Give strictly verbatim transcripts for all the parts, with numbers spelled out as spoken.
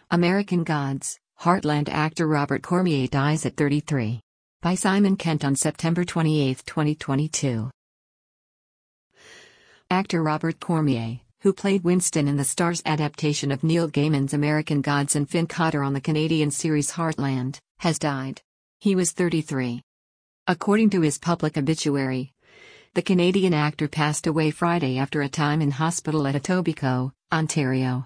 American Gods, Heartland actor Robert Cormier dies at thirty-three. By Simon Kent on September twenty-eighth, twenty twenty-two. Actor Robert Cormier, who played Winston in the Starz adaptation of Neil Gaiman's American Gods and Finn Cotter on the Canadian series Heartland, has died. He was thirty-three. According to his public obituary, the Canadian actor passed away Friday after a time in hospital at Etobicoke, Ontario.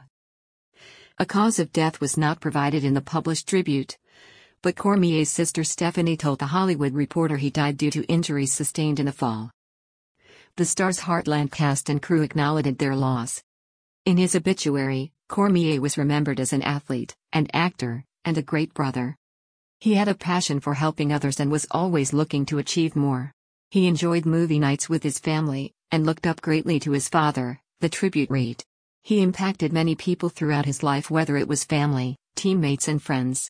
A cause of death was not provided in the published tribute, but Cormier's sister Stephanie told The Hollywood Reporter he died due to injuries sustained in a fall. The Starz Heartland cast and crew acknowledged their loss. In his obituary, Cormier was remembered as an athlete, an actor, and a great brother. He had a passion for helping others and was always looking to achieve more. He enjoyed movie nights with his family, and looked up greatly to his father, the tribute read. He impacted many people throughout his life, whether it was family, teammates and friends.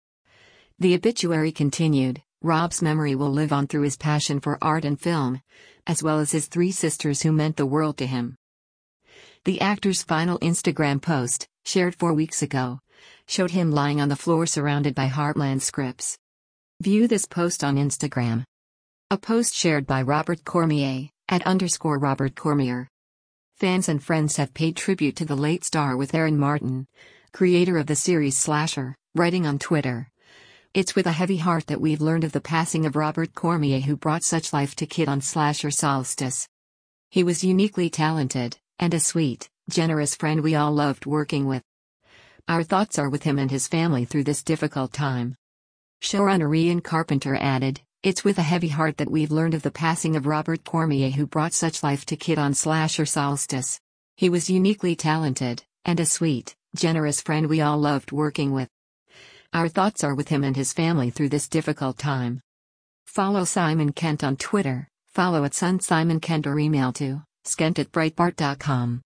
The obituary continued, Rob's memory will live on through his passion for art and film, as well as his three sisters who meant the world to him. The actor's final Instagram post, shared four weeks ago, showed him lying on the floor surrounded by Heartland scripts. View this post on Instagram. A post shared by Robert Cormier, at underscore Robert Cormier. Fans and friends have paid tribute to the late star, with Aaron Martin, creator of the series Slasher, writing on Twitter. It's with a heavy heart that we've learned of the passing of Robert Cormier, who brought such life to Kid on Slasher Solstice. He was uniquely talented, and a sweet, generous friend we all loved working with. Our thoughts are with him and his family through this difficult time. Showrunner Ian Carpenter added, It's with a heavy heart that we've learned of the passing of Robert Cormier, who brought such life to Kid on Slasher Solstice. He was uniquely talented, and a sweet, generous friend we all loved working with. Our thoughts are with him and his family through this difficult time. Follow Simon Kent on Twitter, follow at Son Simon Kent, or email to skent at breitbart dot com.